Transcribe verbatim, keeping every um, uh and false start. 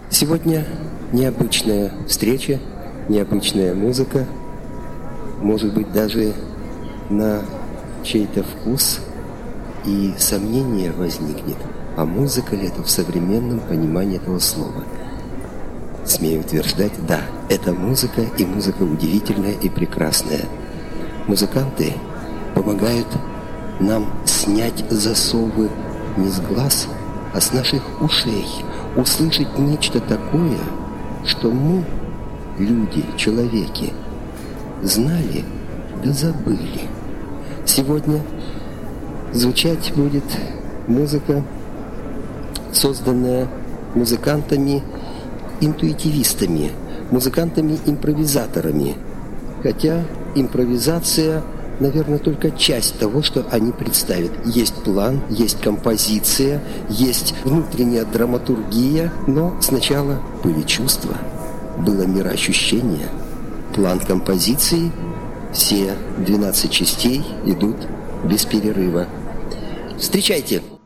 Сегодня необычная встреча, необычная музыка, может быть, даже на чей-то вкус, и сомнение возникнет, а музыка ли это в современном понимании этого слова. Смею утверждать, да, это музыка, и музыка удивительная и прекрасная. Музыканты помогают нам снять засовы не с глаз, а с наших ушей, услышать нечто такое, что мы, люди, человеки, знали да забыли. Сегодня звучать будет музыка, созданная музыкантами-интуитивистами, музыкантами-импровизаторами. Хотя импровизация, наверное, только часть того, что они представят. Есть план, есть композиция, есть внутренняя драматургия, но сначала были чувства, было мироощущение, план композиции, все двенадцать частей идут без перерыва. Встречайте!